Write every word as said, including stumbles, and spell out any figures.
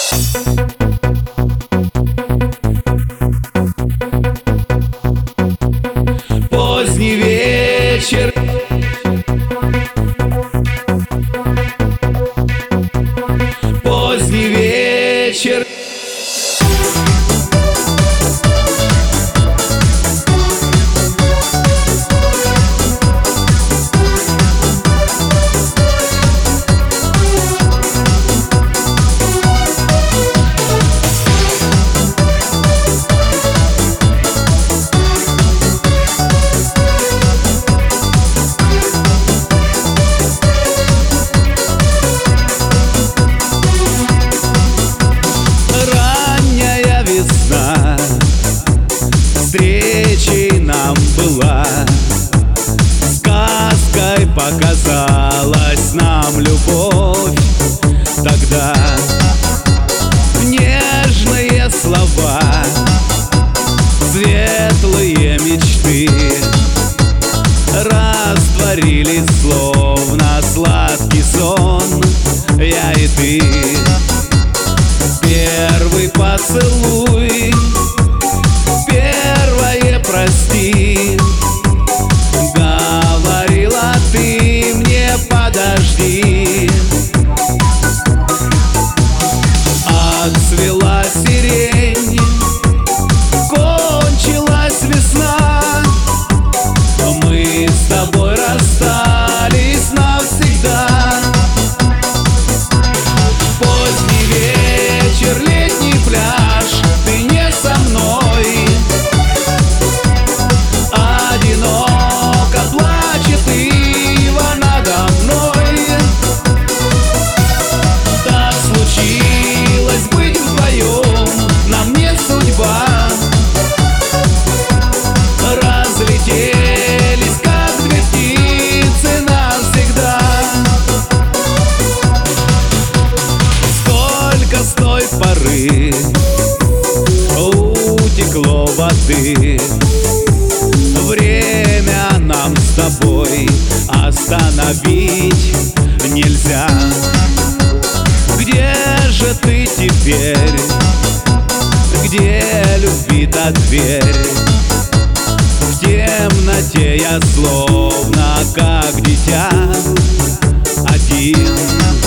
Поздний вечер, поздний вечер. Встречей нам была, сказкой показалась нам любовь. Тогда нежные слова, светлые мечты растворились, словно сладкий сон. Я и ты, первый поцелуй, первое прости, говорила ты мне подожди. Отцвела сирень, кончилась весна, мы с тобой расстались навсегда. Поздний вечер, летний пляж, ты не со мной. Одиноко плачет ива надо мной. Так случилось быть вдвоем, нам не судьба. Разлетелись, как две птицы, навсегда. Сколько с той поры утекло воды, время нам с тобой остановить нельзя. Где же ты теперь? Где любви-то дверь? В темноте я словно как дитя один.